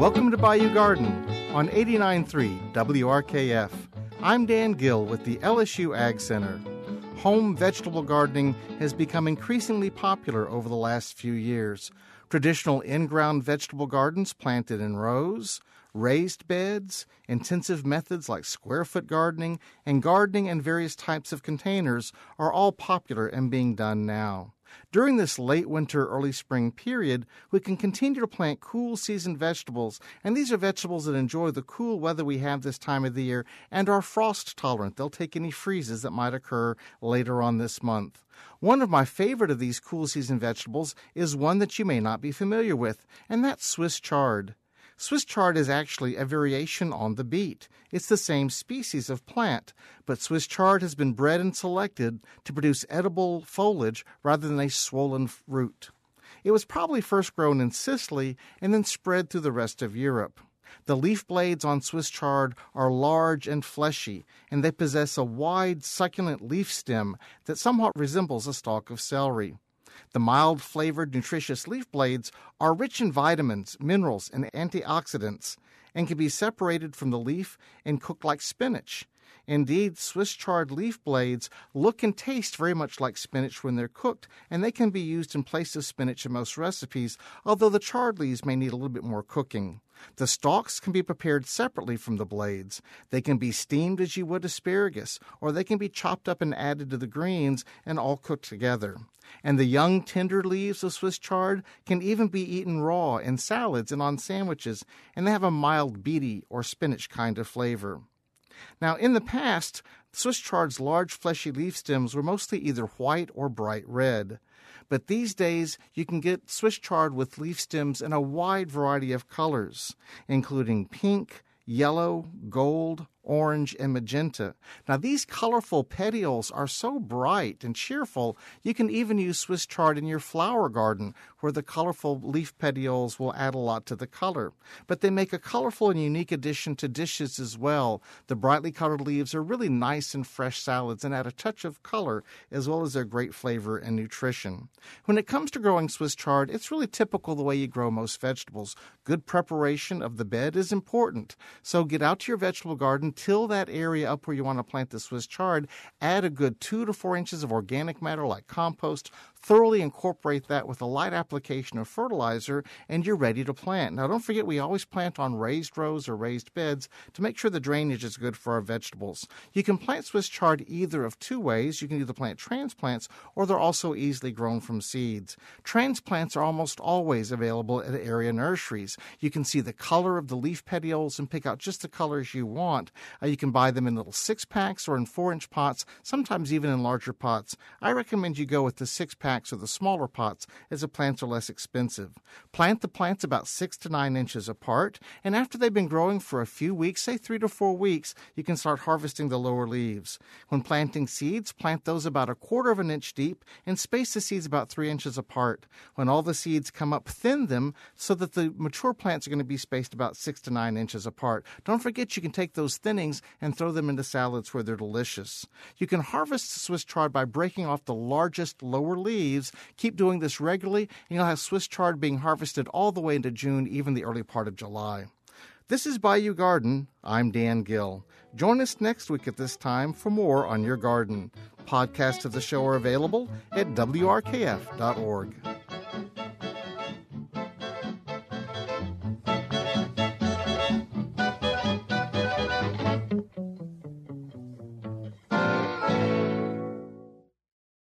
Welcome to Bayou Garden on 89.3 WRKF. I'm Dan Gill with the LSU Ag Center. Home vegetable gardening has become increasingly popular over the last few years. Traditional in-ground vegetable gardens planted in rows, raised beds, intensive methods like square-foot gardening, and gardening in various types of containers are all popular and being done now. During this late winter, early spring period, we can continue to plant cool season vegetables, and these are vegetables that enjoy the cool weather we have this time of the year and are frost tolerant. They'll take any freezes that might occur later on this month. One of my favorite of these cool season vegetables is one that you may not be familiar with, and that's Swiss chard. Swiss chard is actually a variation on the beet. It's the same species of plant, but Swiss chard has been bred and selected to produce edible foliage rather than a swollen root. It was probably first grown in Sicily and then spread through the rest of Europe. The leaf blades on Swiss chard are large and fleshy, and they possess a wide, succulent leaf stem that somewhat resembles a stalk of celery. The mild-flavored, nutritious leaf blades are rich in vitamins, minerals, and antioxidants, and can be separated from the leaf and cooked like spinach. Indeed, Swiss chard leaf blades look and taste very much like spinach when they're cooked, and they can be used in place of spinach in most recipes, although the chard leaves may need a little bit more cooking. The stalks can be prepared separately from the blades. They can be steamed as you would asparagus, or they can be chopped up and added to the greens and all cooked together. And the young, tender leaves of Swiss chard can even be eaten raw in salads and on sandwiches, and they have a mild beety or spinach kind of flavor. Now, in the past, Swiss chard's large fleshy leaf stems were mostly either white or bright red. But these days, you can get Swiss chard with leaf stems in a wide variety of colors, including pink, yellow, gold, orange, and magenta. Now, these colorful petioles are so bright and cheerful, you can even use Swiss chard in your flower garden, where the colorful leaf petioles will add a lot to the color. But they make a colorful and unique addition to dishes as well. The brightly colored leaves are really nice in fresh salads and add a touch of color, as well as their great flavor and nutrition. When it comes to growing Swiss chard, it's really typical the way you grow most vegetables. Good preparation of the bed is important. So get out to your vegetable garden, till that area up where you want to plant the Swiss chard, add a good 2 to 4 inches of organic matter like compost, thoroughly incorporate that with a light application of fertilizer, and you're ready to plant. Now, don't forget, we always plant on raised rows or raised beds to make sure the drainage is good for our vegetables. You can plant Swiss chard either of two ways. You can either plant transplants, or they're also easily grown from seeds. Transplants are almost always available at area nurseries. You can see the color of the leaf petioles and pick out just the colors you want. You can buy them in little 6-packs or in 4-inch pots, sometimes even in larger pots. I recommend you go with the 6-packs or the smaller pots, as the plants are less expensive. Plant the plants about 6 to 9 inches apart, and after they've been growing for a few weeks, say 3 to 4 weeks, you can start harvesting the lower leaves. When planting seeds, plant those about 1/4 of an inch deep and space the seeds about 3 inches apart. When all the seeds come up, thin them so that the mature plants are going to be spaced about 6 to 9 inches apart. Don't forget, you can take those thinnings and throw them into salads where they're delicious. You can harvest Swiss chard by breaking off the largest lower leaves. Keep doing this regularly, and you'll have Swiss chard being harvested all the way into June, even the early part of July. This is Bayou Garden. I'm Dan Gill. Join us next week at this time for more on your garden. Podcasts of the show are available at WRKF.org.